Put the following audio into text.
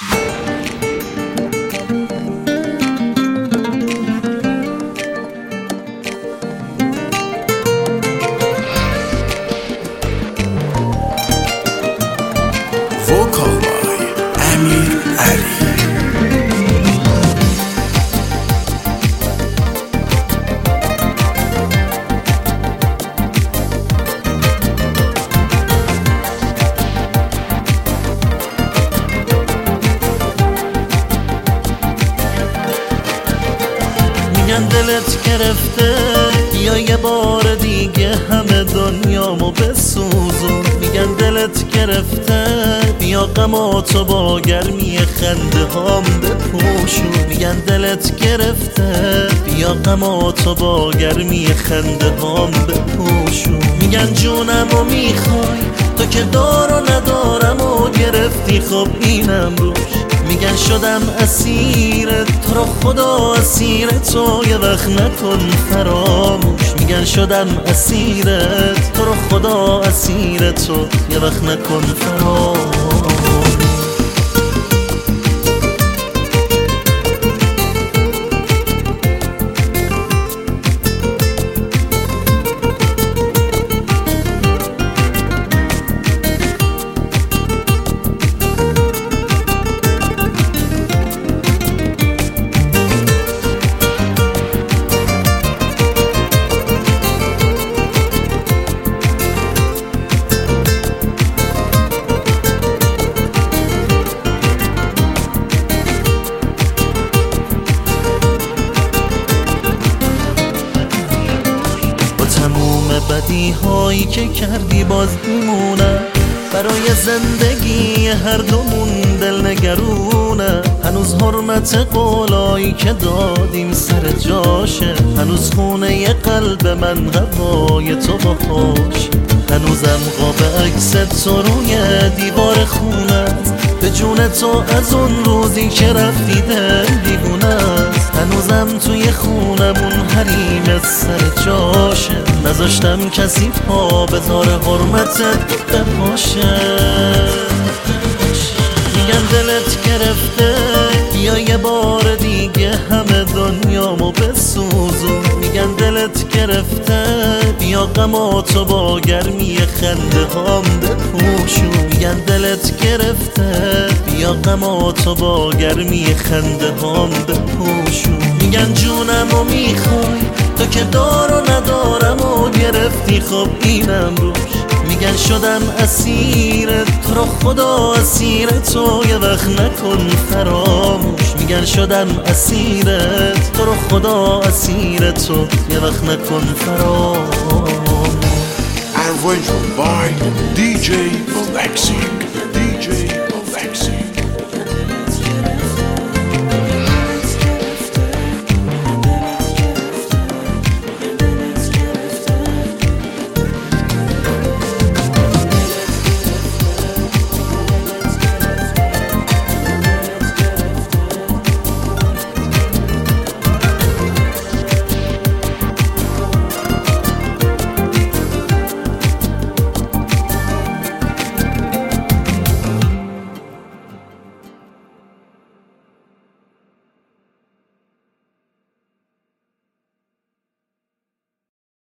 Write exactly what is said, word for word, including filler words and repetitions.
میگن دلت گرفته یا یه بار دیگه همه دنیامو بسوزون. میگن دلت گرفته بیا غماتو با گرمی خنده هام بپوشون. میگن دلت گرفته بیا غماتو با گرمی خنده هام بپوشون. میگن جونمو میخوای تو که دار و ندارم و گرفتی خب اینم روش. میگن شدم اسیرت تو رو خدا اسیر تو یه وقت نکن فراموش. میگن شدم اسیرت تو رو خدا اسیر تو یه وقت نکن فراموش. بدی هایی که کردی باز میمونه برای زندگی هر دومون دل نگرونه. هنوز حرمت قولایی که دادیم سر جاشه. هنوز خونه قلب من قوای تو باهاش. هنوزم قاب عکس تو روی دیوار خونت. به جون تو از اون روزی که رفتی دل دیوونه است. هنوزم توی خونمون حریم سر جاشه. نذاشتم کسی پا بذار حرمتت بپاشه. میگن دلت گرفته یا یه بار دیگه همه دنیامو بسوزون. میگن دلت گرفته بیا غماتو با گرمی خنده هام بپوشون. میگن دلت گرفته بیا غماتو با گرمی خنده هام بپوشون. میگن جونمو میخوای تو که دار و ندارم و گرفتی خب اینم روش. میگن شدم اسیرت تو رو خدا اسیر تو یه وقت نکن فراموش. میگن شدم اسیرت تو رو خدا اسیر تو یه وقت نکن فراموش. Arranged by دی جی Flexing.